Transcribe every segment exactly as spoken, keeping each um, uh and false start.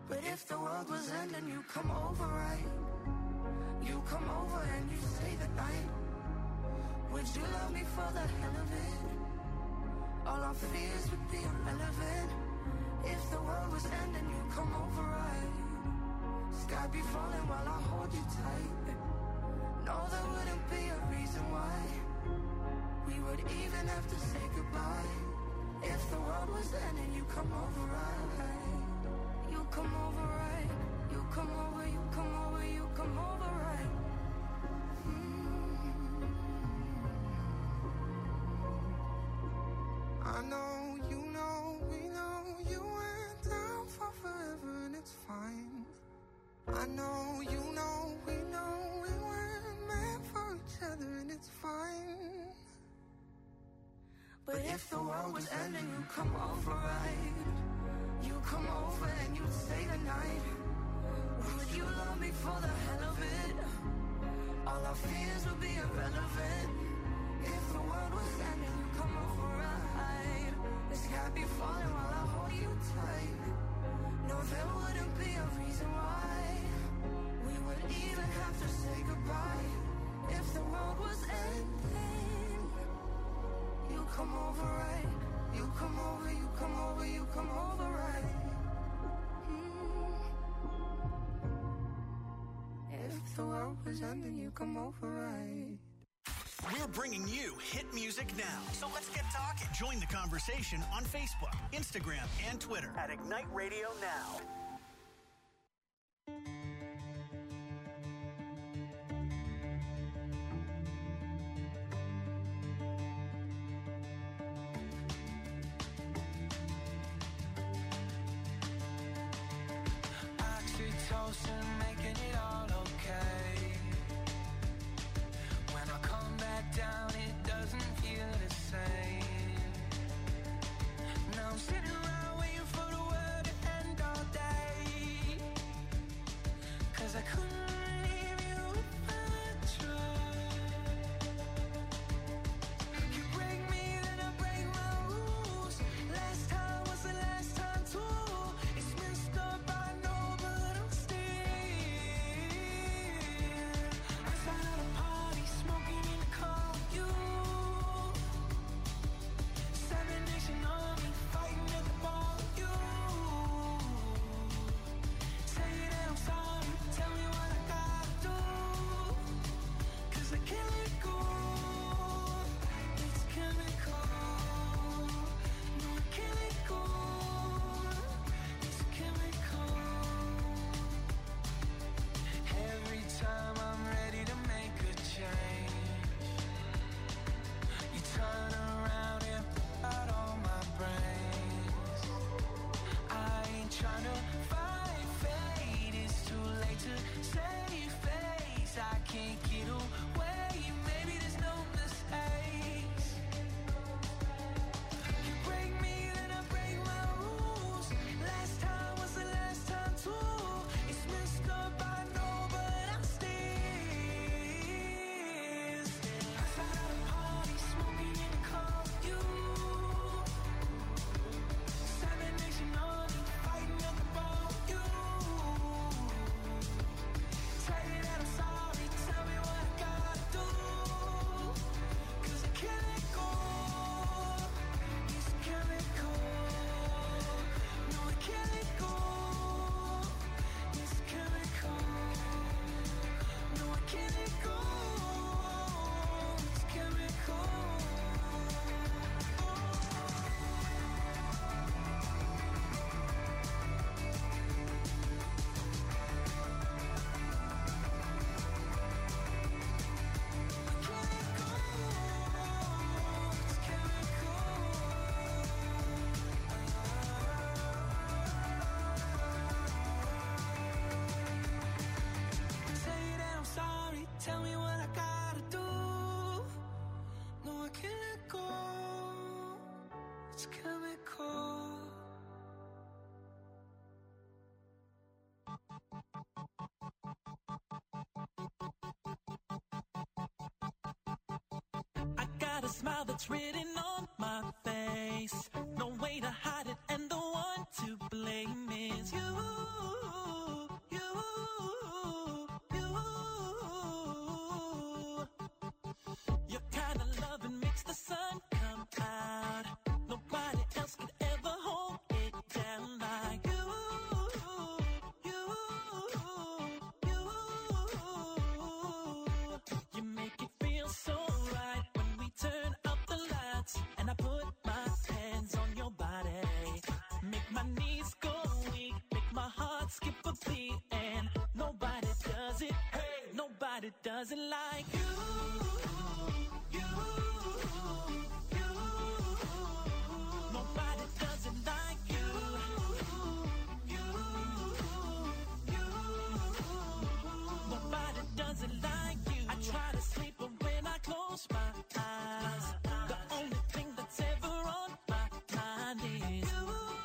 But if the world was ending, you come over, right? You come over and you stay the night. Would you love me for the hell of it? All our fears would be irrelevant. If the world was ending, you come over, right? Sky be falling while I hold you tight. No, there wouldn't be a reason why we would even have to say goodbye. If the world was ending, you come over, right? You come over, right? You come over, you come over, you come over, right? Mm. I know, you know, we know you went down for forever and it's fine. I know, you know, we know we weren't meant for each other and it's fine. But if the world was ending, you come over, right? You come over and you stay the night. Would you love me for the hell of it? All our fears would be irrelevant. If the world was ending, you come over, right? The sky be falling while I hold you tight. No, there wouldn't be a reason why we would even have to say goodbye. If the world was ending, you come over, right? You come over, you come over, you come over, right? Mm. If the world was ending, you come over, right? We're bringing you hit music now. So let's get talking. Join the conversation on Facebook, Instagram, and Twitter at Ignite Radio Now. Oxytocin, making it all okay. When I come back down, it doesn't feel the same. Now I'm sitting around waiting for the world to end all day. 'Cause I couldn't leave you if I tried. You break me, then I break my rules. Last time was the last time too. It's messed up, I know, but I'm still outside of the party, smoking in the car with you. Seven Nation Army, fighting at the bar with you. Say that I'm sorry, tell me what I gotta do. 'Cause I can't let go. It's chemical. No, I can't let go. It's chemical. Every time I'm ready to make a change, you turn around and put out all my brains. I ain't trying to fight fate, it's too late to save face. I can't get away, maybe there's no mistakes. You break me, then I break my rules. Last time was the last time too. It's messed up, I know, but I'm still outside of the party, smoking in the car with you. Seven Nation Army, fighting at the bar with you. Say that I'm sorry, tell me what I gotta do. 'Cause I can't let go. It's chemical. No, I can't let go. It's chemical. No, I can't let go. It's chemical. Say that I'm sorry, tell me what I gotta do. No, I can't let go. It's chemical. I got a smile that's written on my face. No way to hide it, and the one to blame is you. doesn't like you. You, you. Nobody doesn't like you. You, you. Nobody doesn't like you. I try to sleep, but when I close my eyes, the only thing that's ever on my mind is you.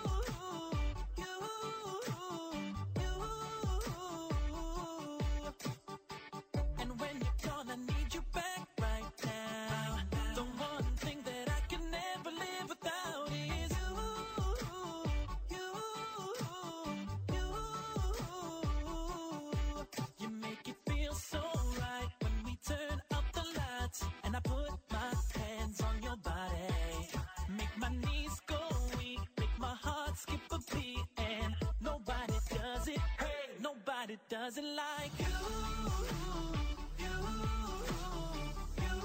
Doesn't like you. You, you.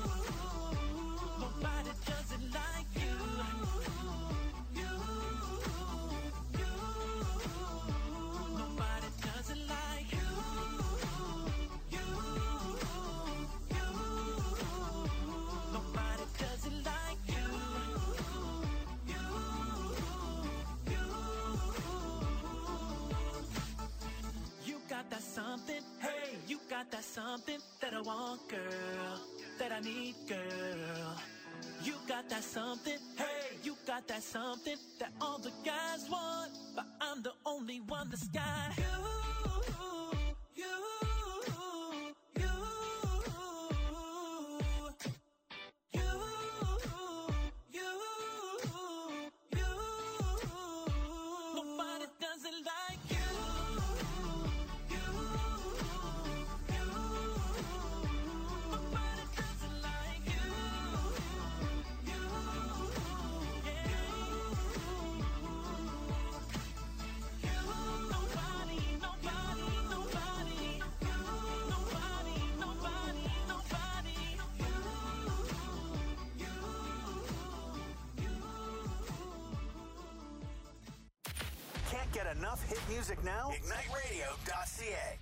Nobody doesn't like you. You, you. Nobody doesn't like you. You, you. Nobody doesn't like you. You, you. You got that something, hey, you got that something that I want, girl, that I need, girl. You got that something, hey, you got that something that all the guys want, but I'm the only one that's got you, you, you, you, you, you. Nobody doesn't like you. Can't get enough hit music now? Ignite Radio dot C A.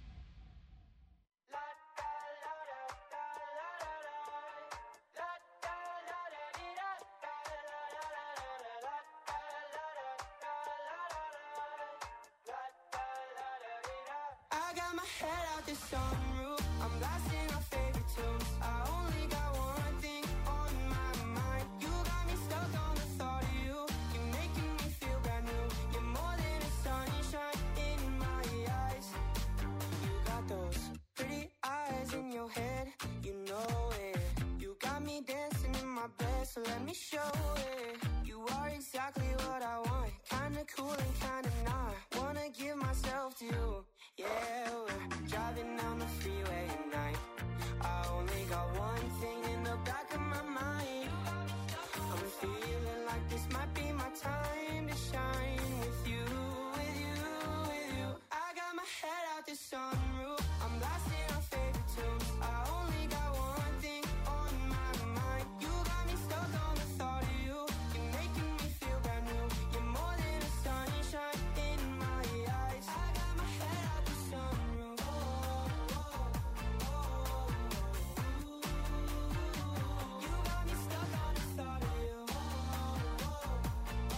I got my head out the sunroof. I'm blasting our favorite tunes. I only got one thing on my mind. You got me stuck on the thought of you. You're making me feel brand new. You're more than a sunshine in my eyes. You got those pretty eyes in your head. You know it. You got me dancing in my bed, so let me show it. You are exactly what I want. Kinda cool and kinda not. Wanna give myself to you. Yeah, we're driving down the freeway at night. I only got one thing in the back of my mind. I'm feeling like this might be my time to shine with you, with you, with you. I got my head out the sunroof. I'm blasting our favorite tunes. I only got one thing on my mind. You got me stuck on the thought of you. You're making me feel brand new. You're more than a sunshine in my eyes. I got my head out the sunroof. Oh, oh, oh, oh. You got me stuck on the thought of you. Oh, oh,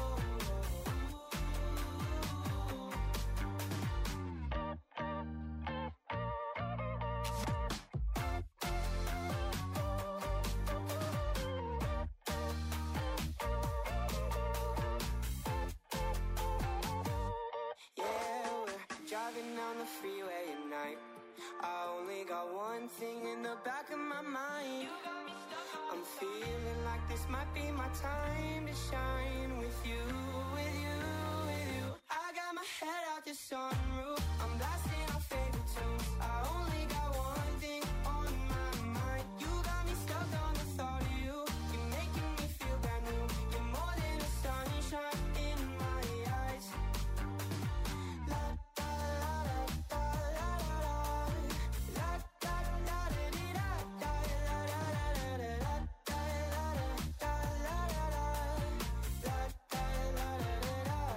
yeah, we're driving down the freeway at night. I only got one thing in the back of my mind. I'm feeling like this might be my time to shine with you, with you, with you. I got my head out the sunroof. I'm blasting our favorite tunes. I only got one thing on my mind. You got me stuck on the thought of you. You're making me feel brand new. You're more than a sunshine in my eyes. La da la da la la la la la da di da da la la la la la da la la la la la la la da la la la la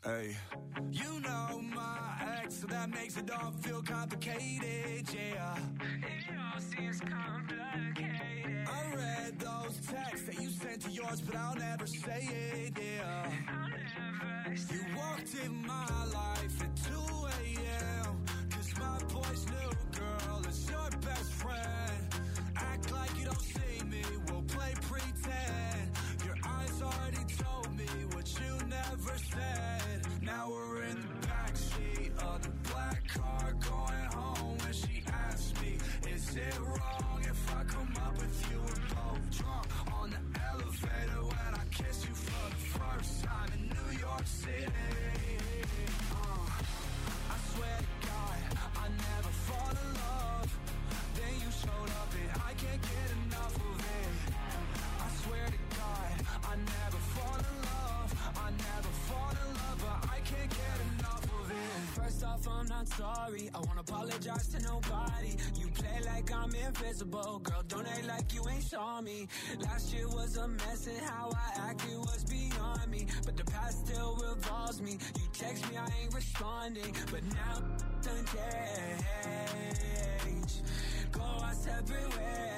Hey, you know my ex, so that makes it all feel complicated, yeah. It all seems complicated. I read those texts that you sent to yours, but I'll never say it, yeah. I'll never say You walked in my life at two a.m. Cause my boy's new girl is your best friend. Act like you don't see me, we'll play pretend. Your eyes already told me what you never said. Now we're in the backseat of the black car going home. When she asked me, is it wrong if I come up with you? We're both drunk on the elevator when I kiss you for the first time in New York City. uh, I swear to God, I never fall in love. Then you showed up and I can't get enough of it. I swear to God, I never fall in love. I never fall in love, but I can't get enough of it. First off, I'm not sorry. I won't apologize to nobody. You play like I'm invisible. Girl, don't act like you ain't saw me. Last year was a mess and how I acted was beyond me. But the past still revolves me. You text me, I ain't responding. But now done change. Go our separate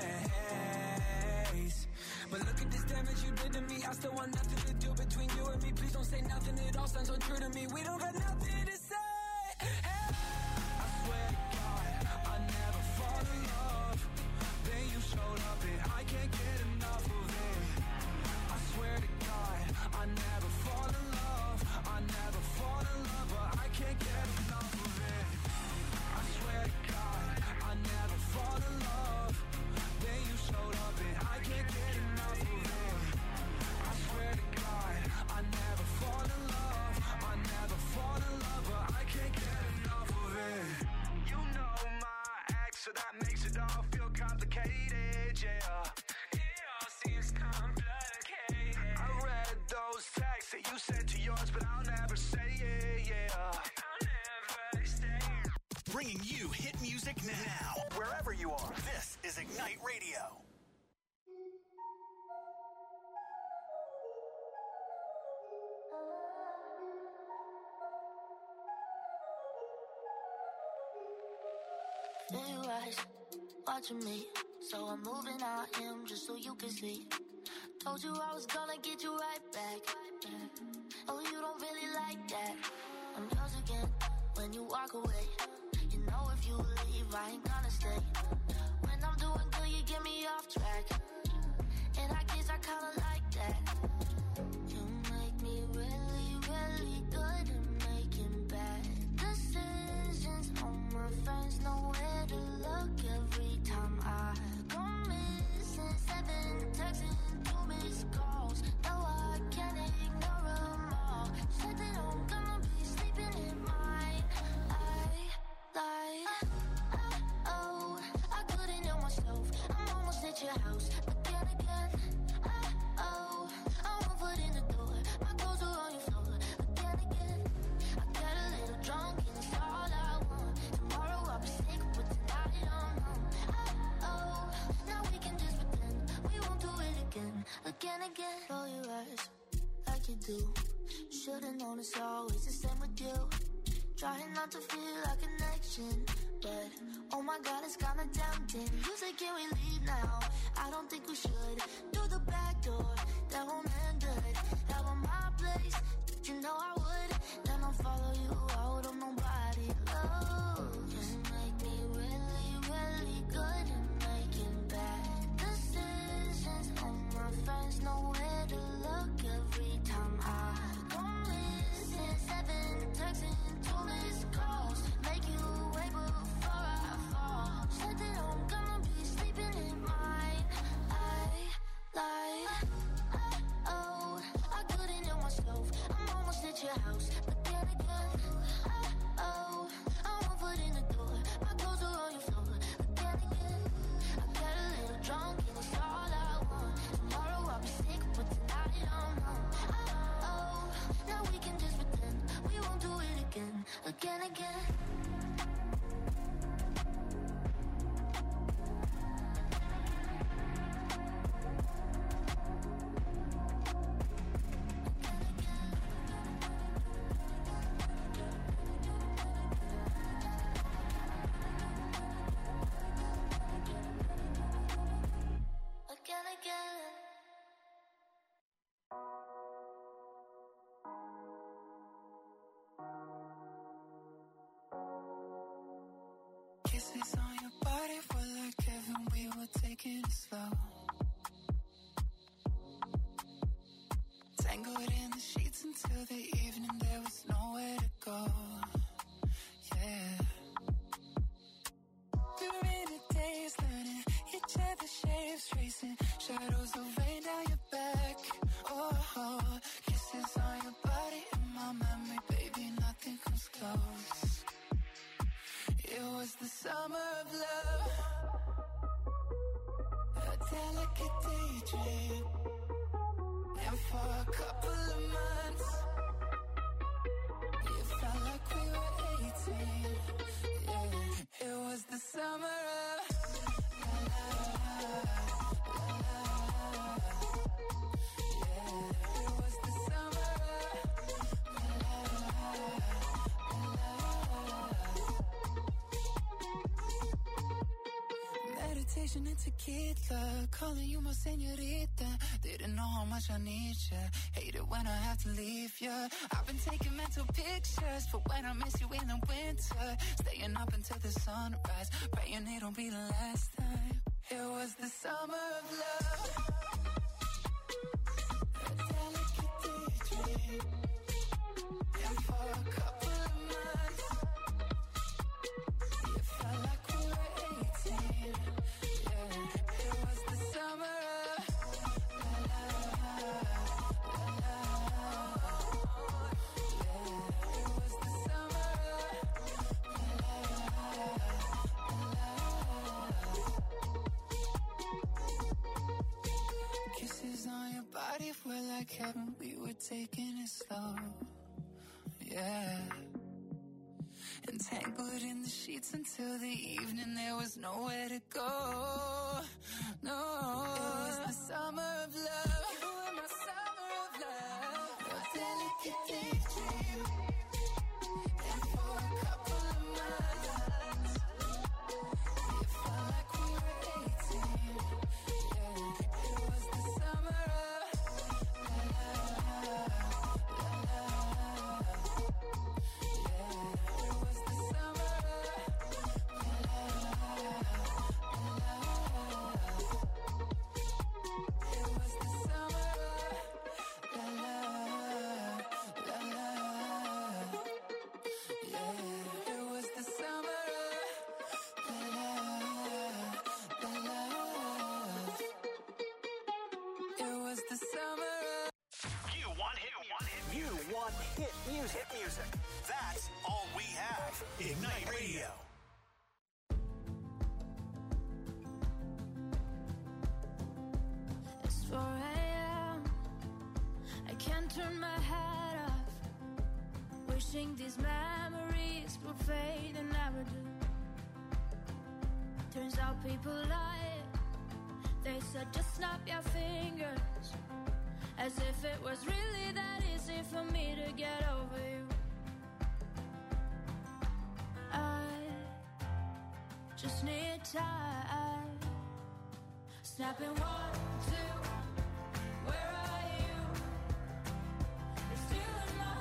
ways. But look at this damage you did to me. I still want nothing to do between you and me. Please don't say nothing, it all sounds untrue to me. We don't got nothing to say. Hey. I swear to God, I never fall in love. Then you showed up and I can't get enough of it. I swear to God, I never fall in love. I never fall in love, but I can't get enough of it. I swear to God, I never fall in love. Then you showed up and I can't get enough of it. I swear to God, I never fall in love. I never fall in love, but I can't get enough of it. You know my ex, so that makes it all feel complicated, yeah. It all seems complicated. I read those texts that you sent to yours, but I'll never say it, yeah. I'll never say it. Bringing you hit music now, wherever you are. This is Ignite Radio. Feel your eyes watching me, so I'm moving out him just so you can see. Told you I was gonna get you right back. Oh, you don't really like that. I'm yours again when you walk away. You know if you leave, I ain't gonna stay. When I'm doing good, you get me off track. And I guess I kinda like that. You make me really, really good at making bad decisions. All my friends know where to look every time I go missing. Seven texts and two missed calls. No, I can't ignore them all. Said that I'm gonna be sleeping in mine. I lied. Oh, I couldn't help myself. I'm almost at your house. Again, again. Oh, I won't put in the door. My clothes are on your floor. Again, again. I got a little drunk and it's all I want. Tomorrow I'll be sick, but tonight I'm home. Oh, now we can just pretend we won't do it again. Again, again. Roll your eyes like you do. Should've known it's always the same with you. Trying not to feel a connection, but oh my God, it's kinda tempting. You say, can we leave now? I don't think we should. Through the back door, that won't end good. Have on my place, you know I would. Then I'll follow you out of nobody. Oh, you make me really, really good at making bad decisions. All my friends know where to look every time I go missing. Seven texts and two missed calls. Make you wait before I fall. Said that I'm gonna be sleeping in mine. I lied. Oh, I couldn't help myself. I'm almost at your house. Again, again. Oh, I won't put in the door. My clothes are on your floor. Again, again. I got a little drunk and it's all I want. Tomorrow I'll be sick, but tonight I'm home. Oh, now we can just pretend we won't do it again. Again, again. Kisses on your body were like heaven, we were taking it slow. Tangled in the sheets until the evening, there was nowhere to go. Yeah. We were in a daze, learning each other's shapes, tracing shadows of rain down your back. Oh, oh, kisses on your body in my memory, baby, nothing comes close. It was the summer of love, a delicate daydream. And for a couple of months, it felt like we were eighteen. Yeah, it was the summer of la la la la la. Yeah, it was the summer of la la la la. Meditation and tequila, calling you my señorita. Didn't know how much I need you. Hate it when I have to leave you. I've been taking mental pictures for when I miss you in the winter. Staying up until the sunrise, praying it'll be the last time. It was the summer of love, a delicate daydream. And for a couple of months, it felt like we were eighteen. Yeah, it was the summer of body were like heaven, we were taking it slow. Yeah. Entangled in the sheets until the evening, there was nowhere to go. No. It was the summer of love. You were my summer of love. A delicate daydream. And for a couple of months, it felt like we were eighteen. Yeah. It was the summer of hit music. Hit music. That's all we have. Ignite Radio. It's four a.m. I can't turn my head off. Wishing these memories would fade and never do. Turns out people lie. They said just snap your fingers. As if it was really that easy for me to get over you. I just need time. Snapping one, two, where are you? You're still in my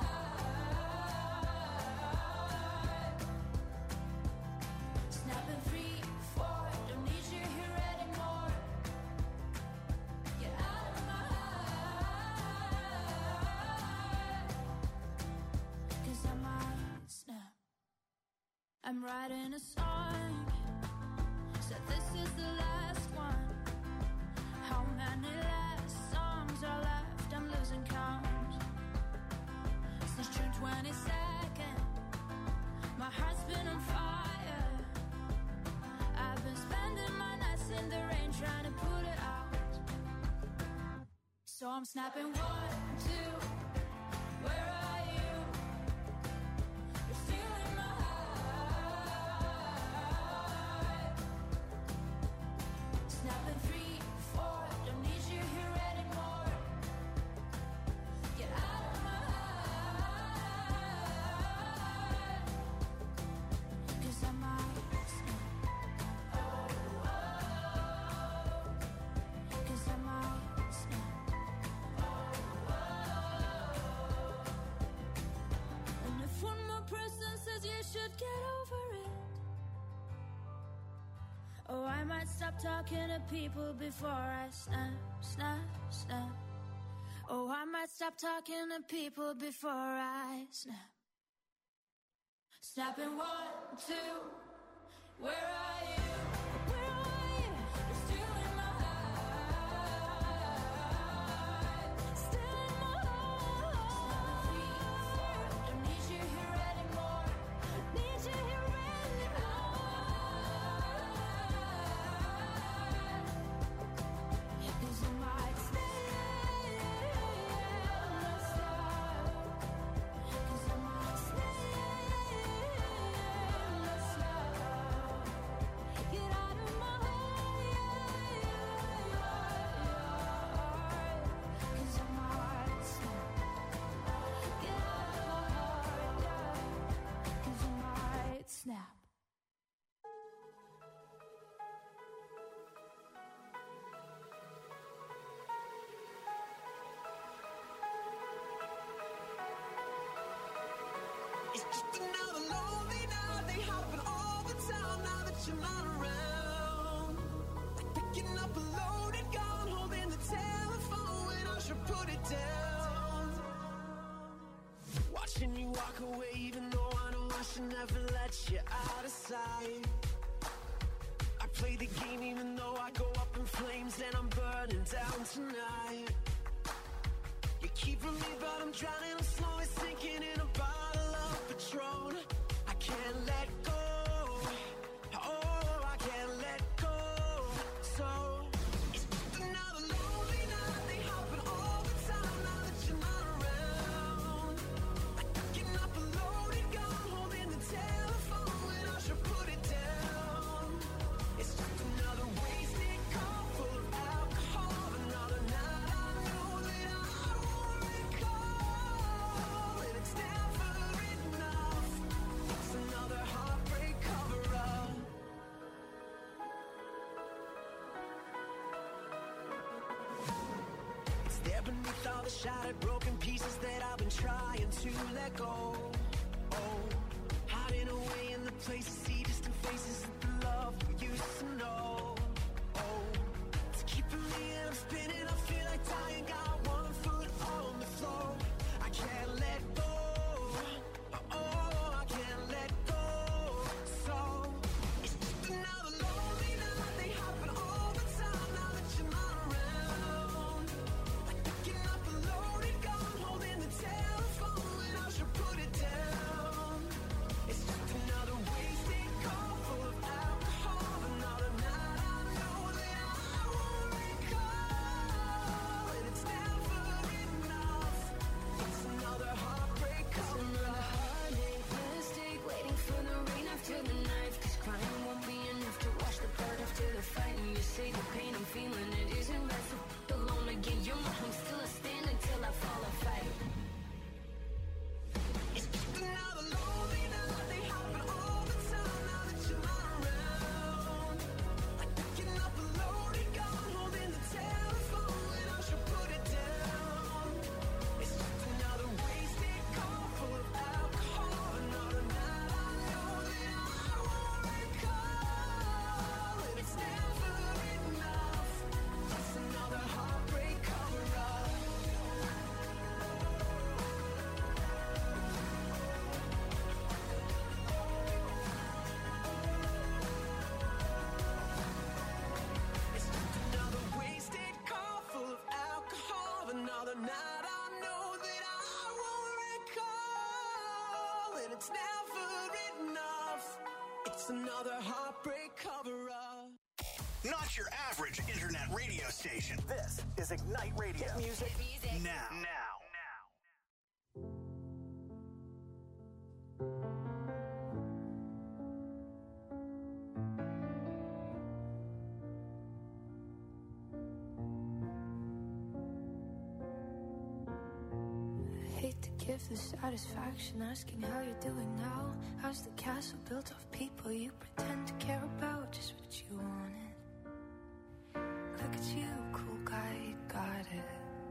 heart. Snapping three, four, don't need you here anymore. Get out of my heart. Cause I might snap. I'm writing a song. Said this is the last one. How many last songs are left? I'm losing count. Since June twenty-second, my heart's been on fire. I've been spending my nights in the rain trying to put it out. So I'm snapping one, two, where are you? You're still in my heart. Snapping three, four, don't need you here anymore. Get out of my heart. Cause I might snap. Oh, oh. Cause I might snap. Oh, oh. And if one more person says you should get over it, Oh, I might stop talking to people before I snap, snap, snap. Oh, I might stop talking to people before I snap. Snapping one, two, where are you? Where are you? You're still in my heart. Still in my heart. Don't need you here anymore. Need you here anymore. 'Cause I might stay, must stop. 'Cause I might stay, must stop. Get out of my heart, 'cause I might stop. Get out of my heart, 'cause I might snap. It's just another lonely night. They happen all the time now that you're not around. Like picking up a loaded gun, holding the telephone when I should put it down. Watching you walk away, even though I know I should never let you out of sight. I play the game even though I go up in flames and I'm burning down tonight. You're keeping me, but I'm drowning. I'm slowly sinking in a bottle of Patron. I can't let go. Oh, I can't let go. So it's just another lonely night. They happen all the time now that you're not around. Like picking up a loaded gun, holding the telephone when I should put it down. It's just another wasted call full of alcohol. Another night I know that I won't recall. And it's never enough. It's another heartbreak cover-up. It's there beneath all the shattered, broken pieces that I've been trying to let go. Oh, hiding away in the places, see distant faces of the love we used to know. Oh, it's keeping me and I'm spinning. I feel like dying, got one foot on the floor. I can't let go. Oh, I can't let go. So it's just another lonely night. They happen all the time now that you're not around. Like picking up a loaded gun, holding the telephone when I should put it down. It's just another wasted call full of alcohol. Another night I know that I won't recall. And it's never enough. It's another heartbreak cover-up. Heartache, mistake, waiting for the rain after the knife. 'Cause crying won't be enough to wash the blood after the fight. And you say the pain I'm feeling, it isn't right for alone again. You're my home, still I stand until I fall or fight. It's just another lonely night. They happen all the time now that you're not around. Like picking up a loaded gun, holding the telephone when I should put it down. It's just another wasted call full of alcohol. Another night I know that I won't recall. And it's never enough. It's another heartbreak cover-up. It's just another wasted call full of alcohol. Another night I know that I won't recall. And it's never enough. It's another heartbreak cover-up. Not your average internet radio station. This is Ignite Radio. Music. Now. Now. I hate to give the satisfaction asking how you're doing now. How's the castle built of people you pretend to care about? Just what you wanted. Look at you, cool guy, you got it.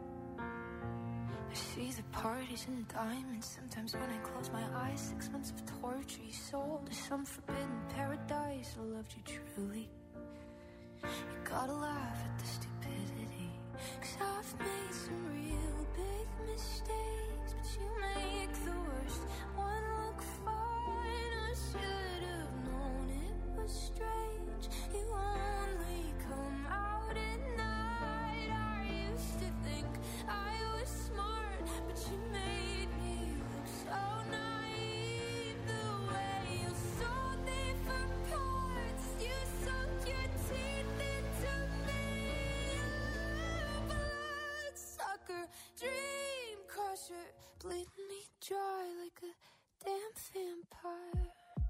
I see the parties and the diamonds. Sometimes when I close my eyes, six months of torture you sold to some forbidden paradise. I loved you truly. You gotta laugh at the stupidity, 'cause I've made some real big mistakes, but you make the worst one look fine. I should have known it was strange. You only come out at night. I used to think I was smart, but you made me look so naive. The way you sold me for parts, you sunk your teeth into me. Bloodsucker, dream crusher, bleeding me dry like a damn vampire.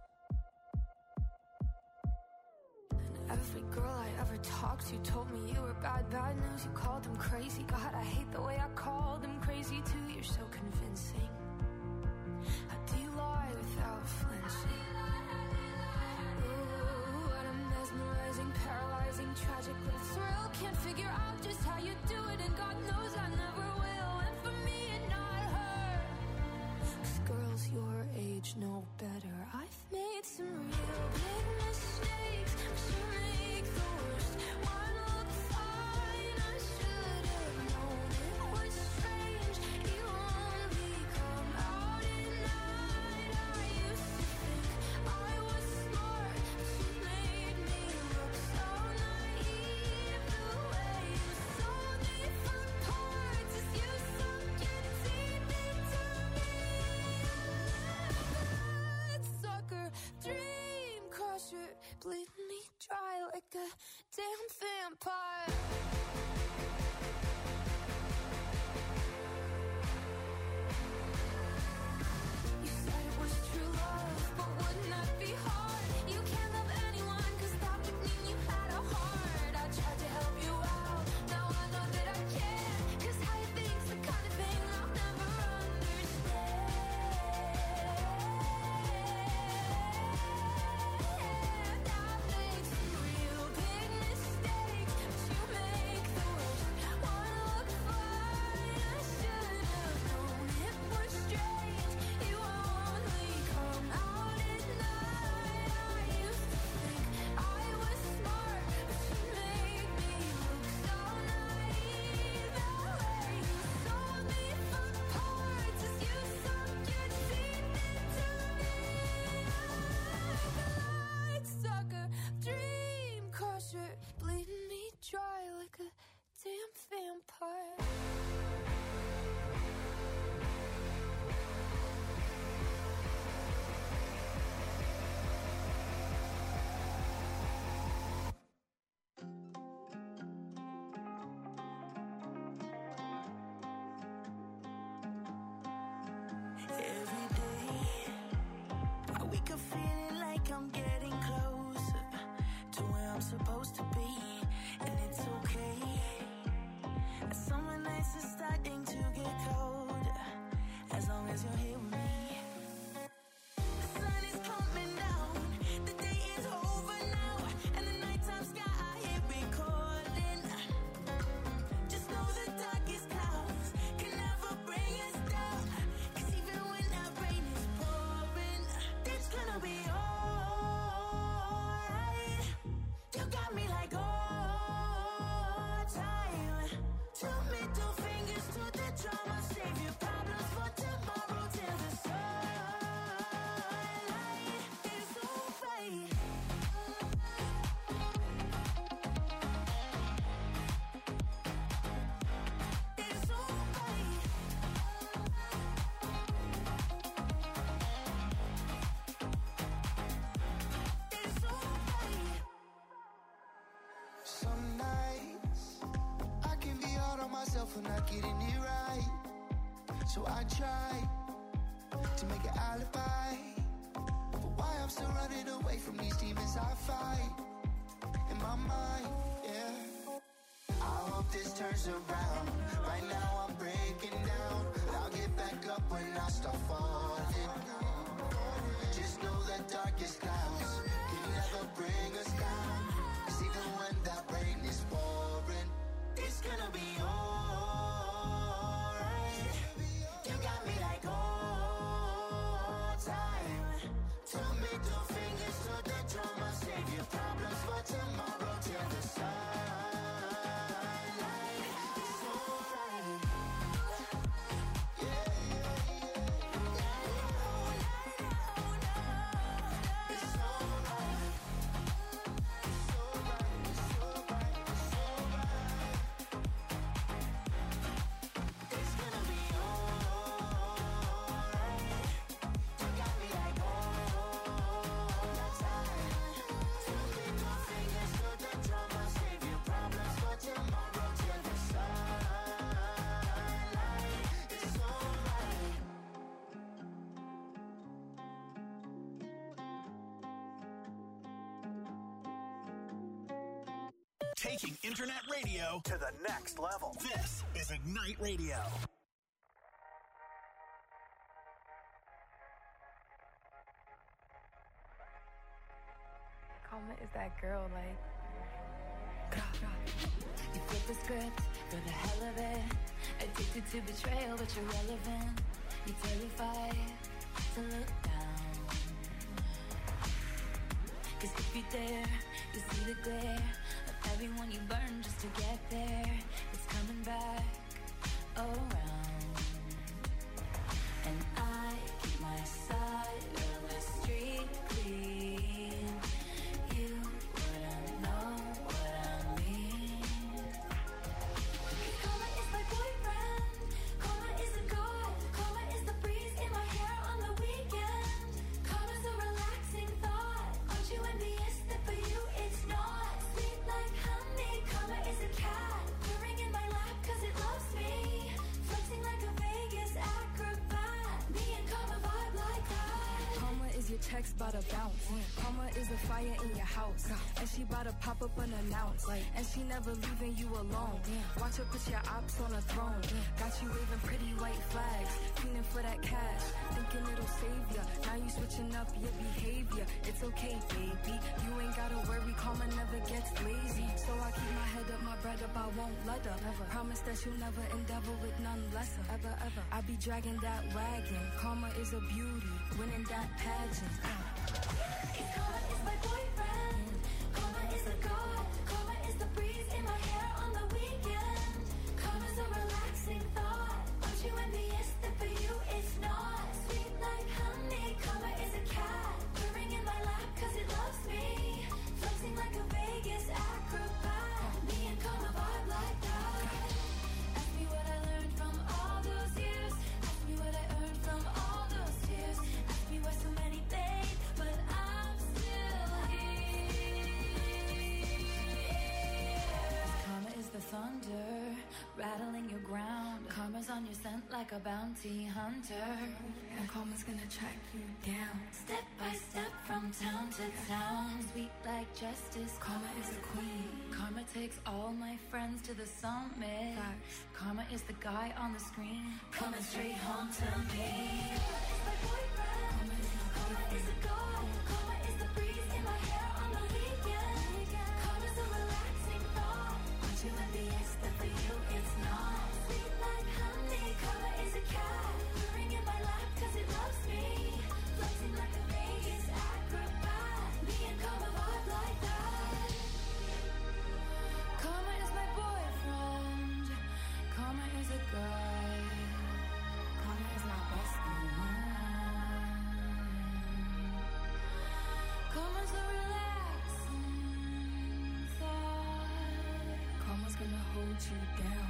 And every girl I ever talked to told me you were bad, bad news. You called them crazy. God, I hate the way I called them crazy too. You're so convincing. How do you lie without flinching? Ooh, what a mesmerizing, paralyzing, tragic little thrill. Can't figure out just how you do it, and God knows I never will. And for me and not her, 'cause girls your age know better. I've made some real big mistakes, but you make the worst one look fine. I should have known it was strange. You only come out at night. I used to think I was smart, but you made me look so naive. The way you sold me for parts is you sunk your teeth into me. Bloodsucker, dream crusher, bleeding me dry like a damn vampire. You said it was true love, but wouldn't that be hard? You can't love anyone, 'cause that would mean you had a heart. I tried to help you out, now I know that I can't, 'cause how you think's the kind of thing I'll never understand. I've made some real big mistakes, but you make the worst one look fine. I should have known it was strange. You only come out at night. I used to think I was smart, but you made me look so naive. The way you sold me for parts is you sunk your teeth into me. Bloodsucker, dream crusher, bleeding me dry like a damn vampire. Every day, I wake up feeling like I'm getting closer to where I'm supposed to be, and it's okay. Summer nights are starting to get colder, as long as you're here with me. The sun is coming down, the day is over now, and the nighttime sky here recording. Just know the darkest clouds can never bring us down, 'cause even when that rain is pouring, it's gonna be alright. You got me like all time. Two middle fingers to the drama, save your problems for tomorrow till the sunlight is alright. It's alright. It's alright. Some nights I can be hard on myself for not getting it right, so I try to make an alibi for why I'm still running away from these demons I fight in my mind. Yeah, I hope this turns around. Right now I'm breaking down, but I'll get back up when I start falling. Just know the darkest clouds can never bring us down, 'cause even when that rain is pouring, It's gonna be alright. You got me like all time. Two middle fingers to the drama, save your problems for tomorrow till the sun. taking internet radio to the next level. This is Ignite Radio. Karma is that girl, like. You flip the script for the hell of it. Addicted to betrayal, but you're relevant. You're terrified to look down. Cause if you dare, you see the glare of everyone you burn just to get there. It's coming back around. And I keep my side of the street clean. You wouldn't know what I mean. Karma is my boyfriend. Karma is a god. Karma is the breeze in my hair on the weekend. Karma's a relaxing thought. Aren't you envious that for you it's not? Sweet like honey. Karma is a cat purring in my lap cause it loves me. Flexing like a Vegas acrobat. Me and Karma vibe like that. Karma is your text bout to bounce. Karma is a fire in your house. And she bout to pop up unannounced. And she never leaving you alone. Watch her put your ops on a throne. Got you waving pretty white flags. Feeling for that cash. Thinking it'll save ya. Now you switching up your behavior. It's okay, baby. You ain't gotta worry. Karma never gets lazy. So I keep my head up, my bread up. I won't let her. Never. Promise that you'll never endeavor with none lesser. Ever, ever. I be dragging that wagon. Karma is a beauty. Winning that pageant. Karma is my boyfriend. Karma is a god. Karma is the breeze in my hair on the weekend. Karma's a relaxing thought. Aren't you envious that for you it's not? Sweet like honey. Karma is a cat purring in my lap cause it loves me. Flexing like a Vegas acrobat. Me and Karma vibe like that. Ask me what I learned from all those years. Ask me what I earned from all those tears. Ask me why so many fade, but I'm still here. Karma is the thunder, rattling your ground. Karma's on your scent like a bounty hunter. And karma's gonna track you down. Step by step from town to town. Sweet like justice. Karma is a queen. Karma takes all my friends to the summit. Facts. Karma is the guy on the screen, coming straight home to me. Karma is my boyfriend. Karma is a god. Karma is the breeze in my hair on the weekend. Karma's a relaxing thought. Aren't you envious that for you it's not? Sweet like honey. Karma is a cat purring in my lap cause it loves me. Flexing like a Vegas acrobat. Me and Karma vibe like that. Karma is my boyfriend. Karma is a guy. Karma is my bestie. Karma's a relaxing thought. Karma's gonna hold you down.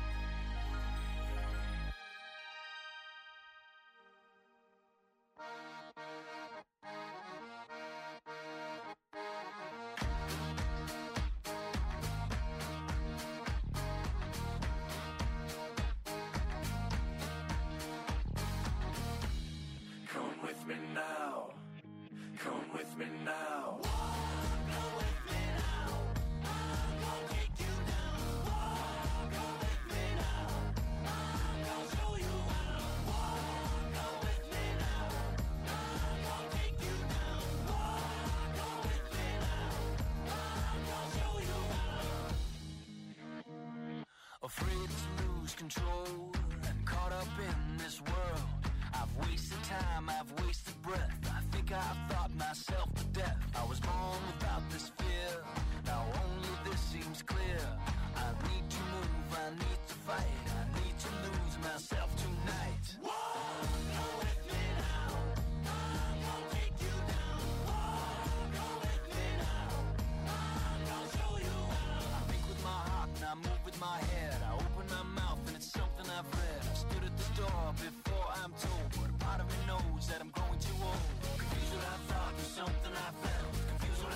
Come with me now. Come with me now. Afraid to lose control and caught up in this world. I've wasted time, I've wasted breath. I think I've thought myself to death. I was born without this fear. Now only this seems clear. I need to move, I need to fight. I need to lose myself tonight. Come with me now. I'm gonna take you down. Come with me now. I'm gonna show you how. I think with my heart and I move with my head. I open my mouth and it's something I've read. I stood at the door before I'm told, but a part of me knows that I'm growing too old. Confused what I thought was something I felt. Confused what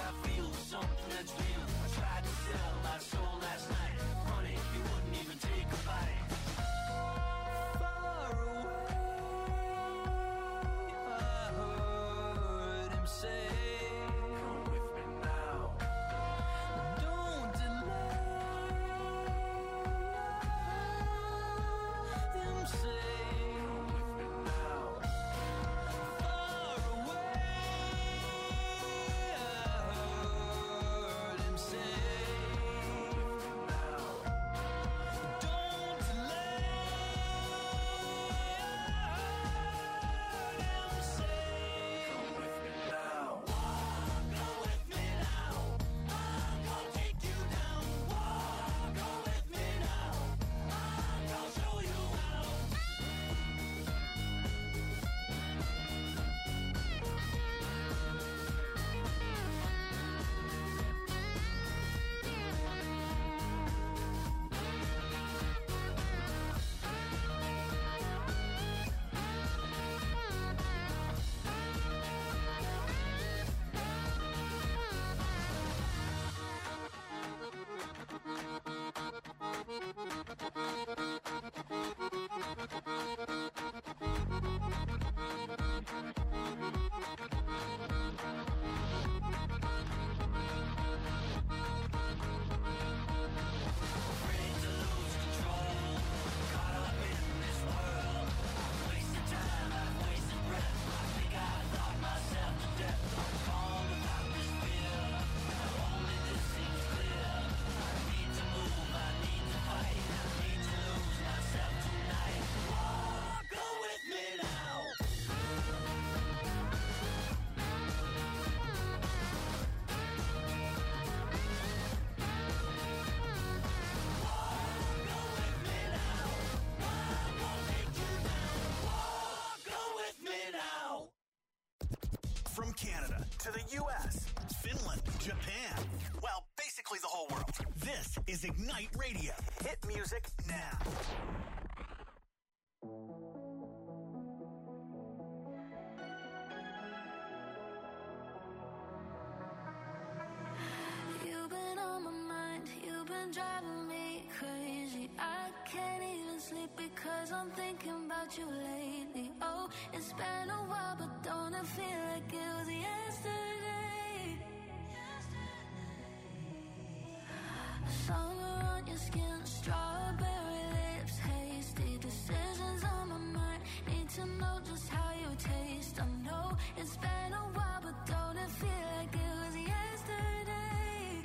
From Canada to the U S, Finland, Japan, well, basically the whole world. This is Ignite Radio. Hit music now. You've been on my mind, you've been driving me crazy. I can't even sleep because I'm thinking about you lately. Oh, it's been a while, but don't it feel like it was yesterday? Summer on your skin, strawberry lips, hasty decisions on my mind. Need to know just how you taste. I know it's been a while, but don't it feel like it was yesterday?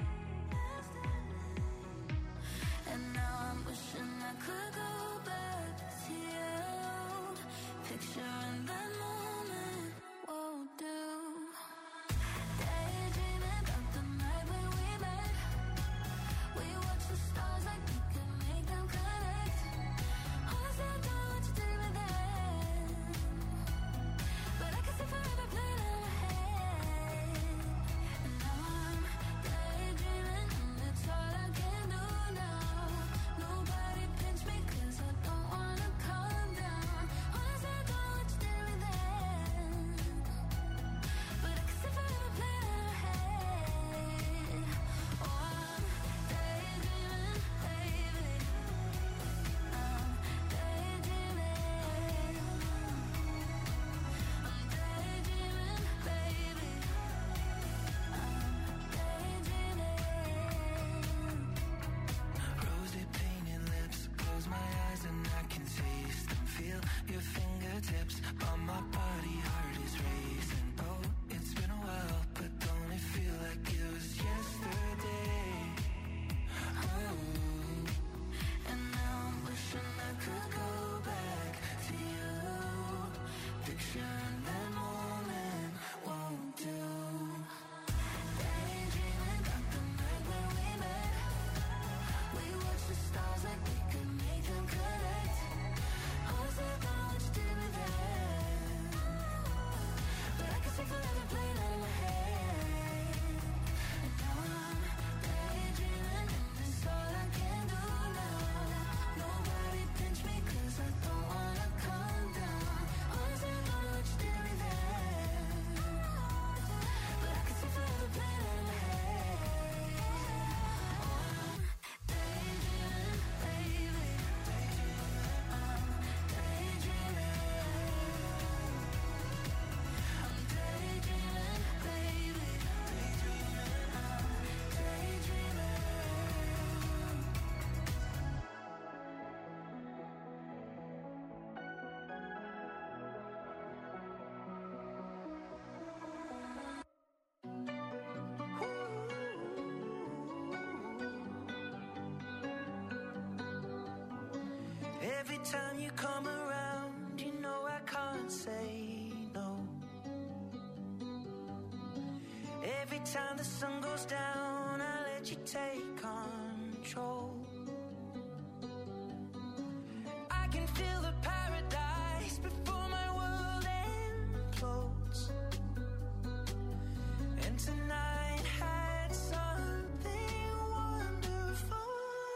And now I'm wishing I could go back to you. Picturing that moment won't do. Daydreaming about the night when we met. We watched the stars like we could make them connect. Honestly, I don't know what you did with that, but I can see forever playing in my head. And now I'm daydreaming, and it's all I can do now. Nobody pinch me 'cause I don't wanna calm down. Honestly, I don't know what you did with that, but I can see forever playing in my head. Oh, I'm daydreaming, baby. I'm daydreaming. I'm daydreaming, baby. I'm daydreaming. Rosy painted lips, close my eyes and I can taste them. Feel your fingertips on my body, heart is racing. Oh, it's been a while, but don't it feel like it was yesterday? Oh, And now I'm wishing I could go back to you. Picturing that moment won't do. Daydreaming about the night when we met. We watched the stars like we could make them connect. Honestly, I don't know what you did with that, but I can see forever playing out in my head. And now I'm daydreaming, and it's all I can do now. Nobody pinch me 'cause I don't wanna calm down. Honestly, I don't know what you did with that, but I can see forever playing out in my head. Oh, I'm daydreaming, baby. I'm daydreaming. I'm daydreaming, baby. I'm daydreaming. every time you come around, you know I can't say no. Every time the sun goes down, I let you take control. I can feel the paradise before my world implodes. And tonight had something wonderful.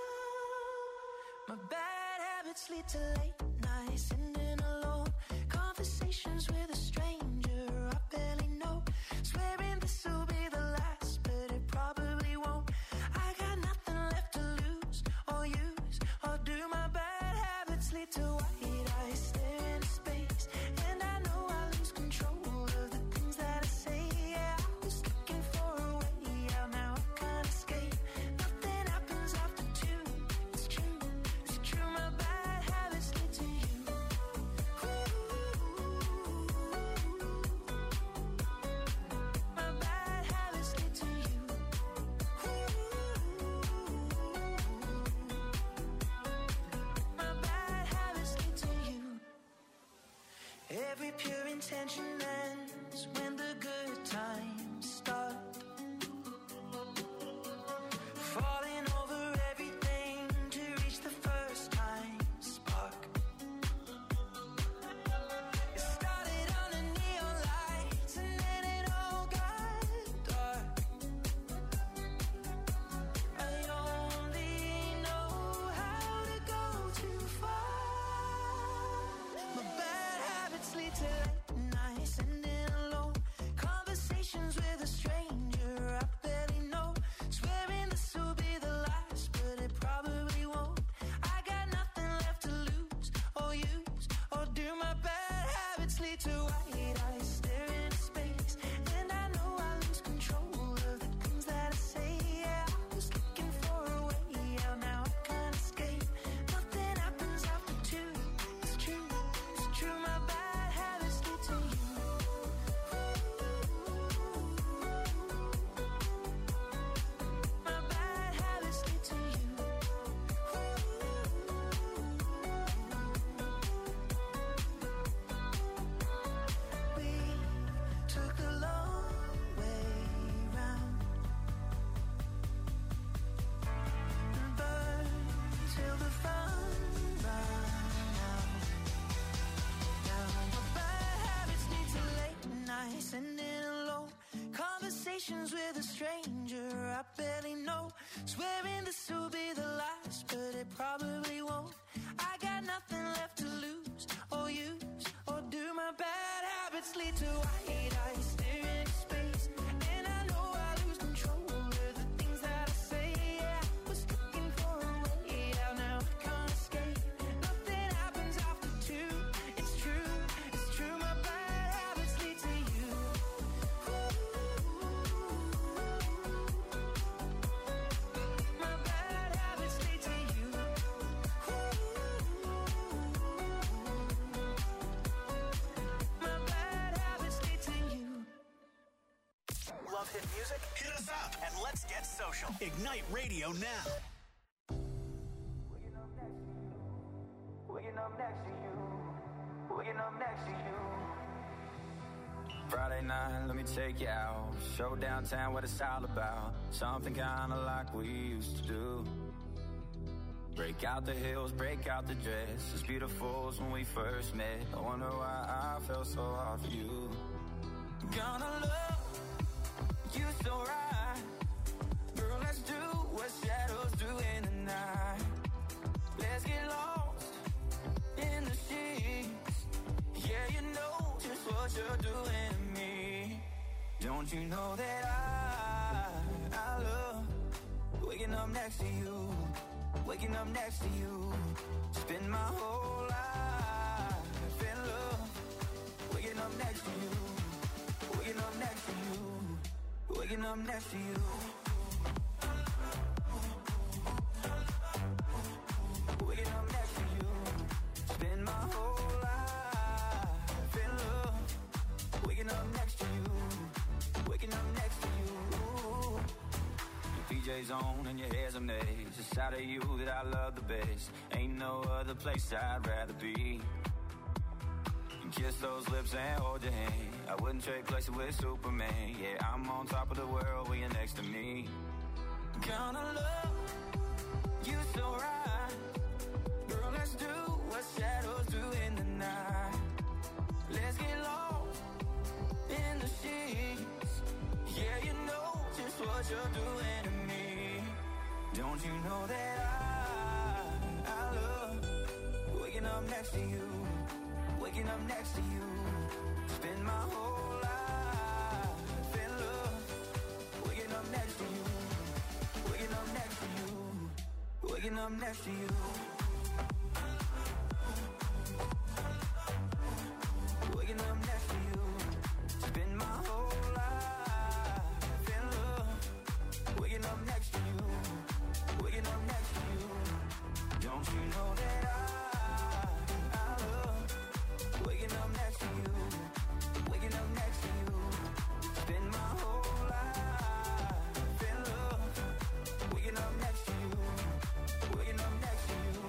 My bad habits lead to late nights, sitting alone, conversations with a stranger I barely know, swearing this will be the last, but it probably won't. I got nothing left to lose or use, or do my bad habits lead to white eyes staring into space, and I know I lose control of the things that I say. Yeah, I was looking for a way out, now I can't escape. Nothing happens after two. It's true, it's true. My bad habits lead to you. My bad habits lead to you. My bad habits lead to you. Every pure intention ends when the good times start. Falling over everything to reach the first time spark. It started on the neon lights and then it habits lead to white eyes stare into space, and I know I lose control of the things that I say. Yeah, I was looking for a way out, now I can't escape. Nothing happens after two. It's true, it's true. My bad habits lead to you. My bad habits lead to you. We took the long way round and burned till the fun ran out. Now my bad habits lead to late nights and in alone conversations with a stranger I barely know, swearing this will be the last, but it probably won't. I got nothing left to lose or use or do. My bad habits lead to white eyes stare into space, and I know I lose control of the things that I say. Yeah, I was looking for a way out, now I can't escape. Nothing happens after two. It's true, it's true. My bad habits lead to you. My bad habits lead to you. My bad habits lead to you. Love hit music? Hit us up and let's get social. Ignite Radio now. Waking up next to you. Waking up next to you. Friday night, let me take you out. Show downtown what it's all about. Something kinda like we used to do. Break out the heels, break out the dress. As beautiful as when we first met. I wonder why I felt so hard for you. Gonna love you so right. Girl, let's do what shadows do in the night. Let's get lost in the sheets. Yeah, you know just what you're doing to me. Don't you know that I, I love waking up next to you, waking up next to you. Spend my whole life in love, waking up next to you, waking up next to you, waking up next to you. Waking up next to you. Spend my whole life in love. Waking up next to you. Waking up next to you. Your P J's on and your hair's a maze. It's out of you that I love the best. Ain't no other place I'd rather be. And kiss those lips and hold your hand. I wouldn't trade places with Superman. Yeah, I'm on top of the world when you're next to me. Gonna love you so right. Girl, let's do what shadows do in the night. Let's get lost in the sheets. Yeah, you know just what you're doing to me. Don't you know that I, I love waking up next to you, waking up next to you. Spend my whole life in love, waking up next to you, waking up next to you, waking up next to you. Waking up next to you. Spend my whole life in love. Waking up next to you. Waking up next to you. Don't you know that I, I love waking up next to you. Waking up next to you. Spend my whole life in love. Waking up next to you. Waking up next to you.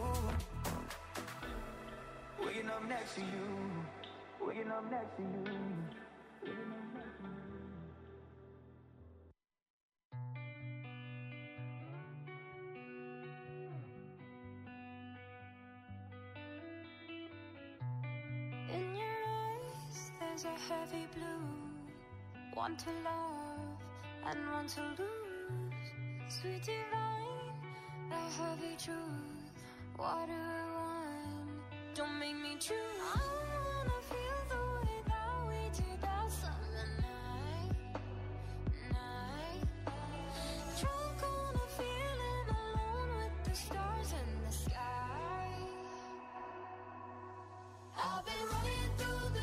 Waking up next to you. Waking up next to you. In your eyes, there's a heavy blue. One to love and one to lose. Sweet divine, the heavy truth. What do I want? Don't make me choose. I wanna feel the way that we did that summer night. Night. Drunk on a feeling, alone with the stars in the sky. I've been running through the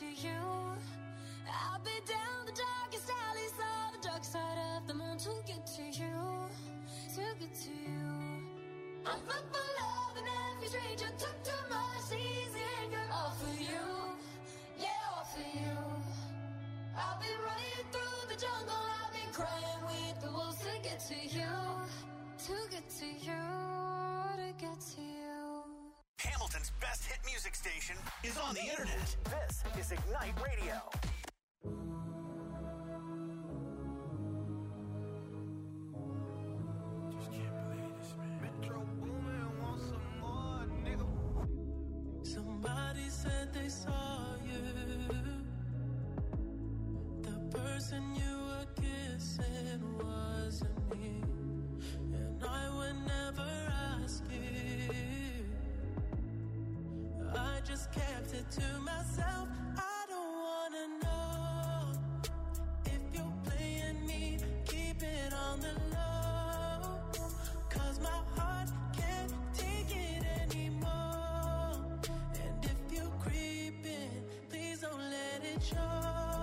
to you. I'll be down the darkest alleys of the dark side of the moon to get to you, to get to you. I'm fucked for love and every stranger took too much easy anger. All for you, yeah, all for you. I've been running through the jungle, I've been crying with the wolves to get to you, to get to you, to get to you. Hamilton's best hit music station is on the internet. This is Ignite Radio. Just can't believe this, man. Metro Boomin want some more, nigga. Somebody said they saw you. The person you were kissing wasn't me, and I would never ask you. I just kept it to myself. I don't wanna know if you're playing me. Keep it on the low, 'cause my heart can't take it anymore. And if you're creeping, please don't let it show.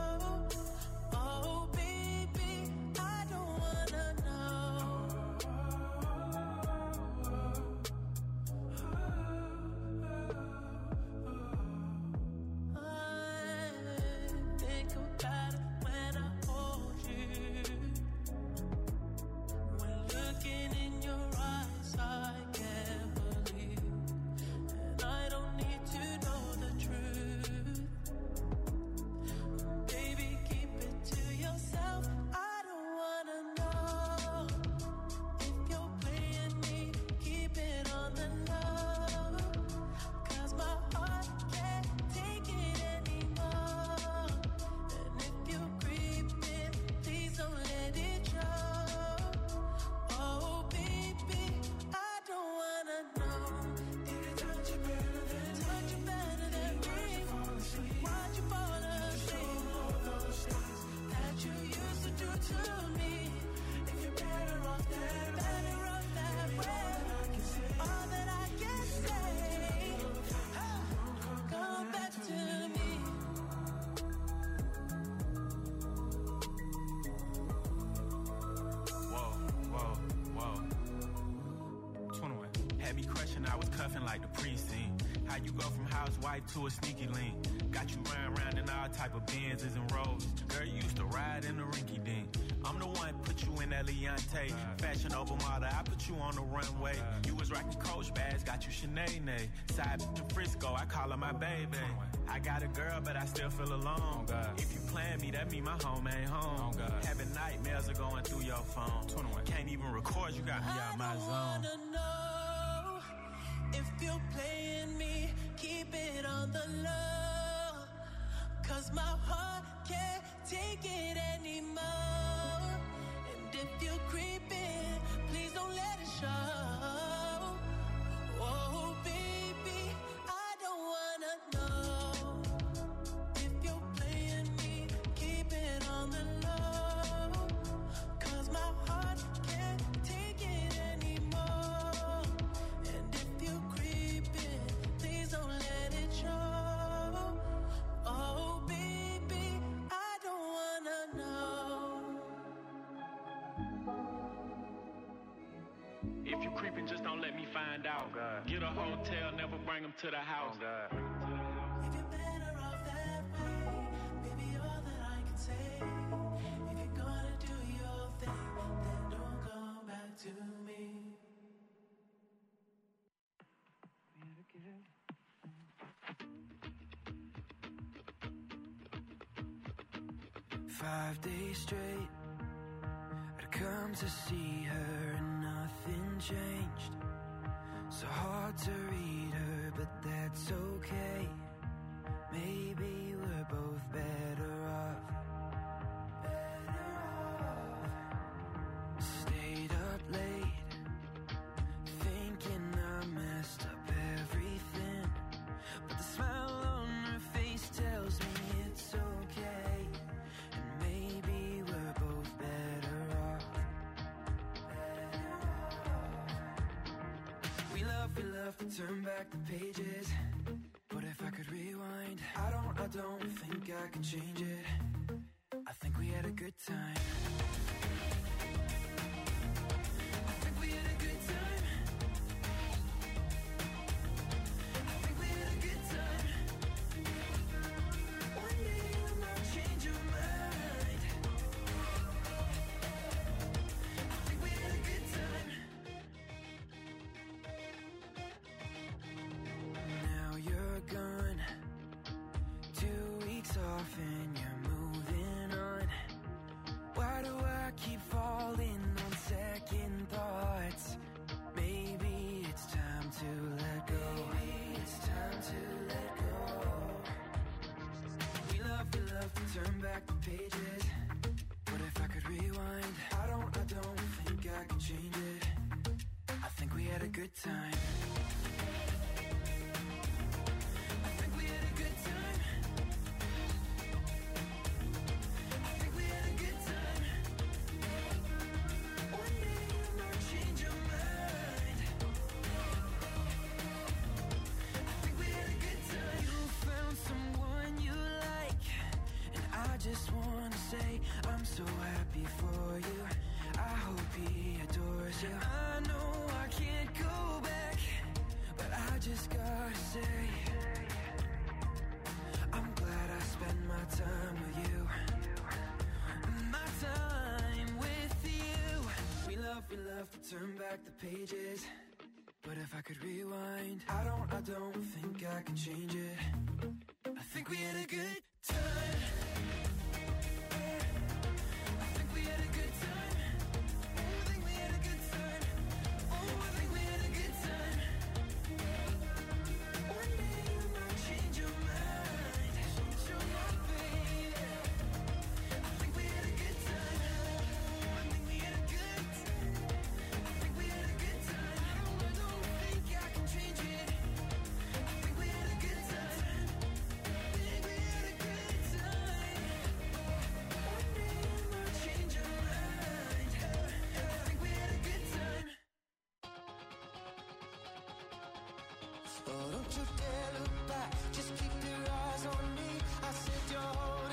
Oh baby, I don't wanna know. I think about it when I hold you. When looking in your eyes, I can't believe. And I don't need to know the truth. Baby, keep it to yourself. I don't wanna know if you're playing me. Keep it on the low, 'cause my heart can't take it anymore. And if you're creeping, please don't let it show. Oh baby, I don't wanna know. Did it touch you better than touch you better than me? Why'd you fall asleep? All those things that you used to do to me. If you're better off that better off that way. All that I can say, come back to me. Whoa, whoa, whoa. twenty-one. Had me crushing, I was cuffing like the precinct. How you go from housewife to a sneaky link? Got you riding around in all type of Benzes and Rolls. Girl, you used to ride in the rinky dink. I'm the one put you in that Leontay. Fashion over model, I put you on the runway. You was rocking Coach bags, got you Sinead. Side in Frisco, I call her my baby. I got a girl, but I still feel alone. If you plan me, that mean my home ain't home. Having nightmares are going through your phone. Can't even record, you got me out my I zone. wanna know if you're playing me. Keep it on the low, 'cause my heart can't take it anymore. And if you're creeping, please don't let it show. Oh baby, I don't wanna know if you're playing me. Keep it on the low, 'cause my heart can't take it anymore. And if you're creeping, please don't let it show. Oh baby, I don't wanna know. If you creeping, just don't let me find out. Get a hotel, never bring them to the house. If you're better off that way, baby, all that I can say. If you're gonna do your thing, then don't come back to me. Five days straight, I'd come to see her and nothing changed. So hard to read her, but that's okay. Maybe we're both better off. Better off. Stayed up late, thinking I messed up everything. But the smile on her face tells me it's okay. And maybe we're both better off. Better off. We love, we love to turn back the pages. But if I could rewind, I don't, I don't think I can change it. I think we had a good time. I think we had a good time. I think we had a good time. One day you might change your mind. I think we had a good time. Now you're gone, two weeks off and you're moving on. Why do I keep falling on second thoughts? Maybe it's time to let go. Maybe it's time to let go. We love, we love to turn back the pages. But if I could rewind, I don't, I don't think I can change it. I think we had a good time. I think we had a good time. I think we had a good time. One day you might change your mind. I think we had a good time. You found someone you like, and I just wanna say I'm so happy for you. I hope he adores you. I know I can't go back, but I just gotta say I'm glad I spent my time with you. My time with you. We love, we love to turn back the pages. But if I could rewind, I don't, I don't think I can change it. I think we had a good time. I think we had a good time. Oh, I think we had a good time. Oh, I think we had a good time. One day you might change your mind. Change your mind, baby. I think we had a good time. Oh, I think we had a good time. I think we had a good time. I don't, I don't think I can change it. I think we had a good time. I think we had a good time. One day you might change your mind. I think we had a good time. Oh, don't you dare look back, just keep your eyes on me. I said you're holding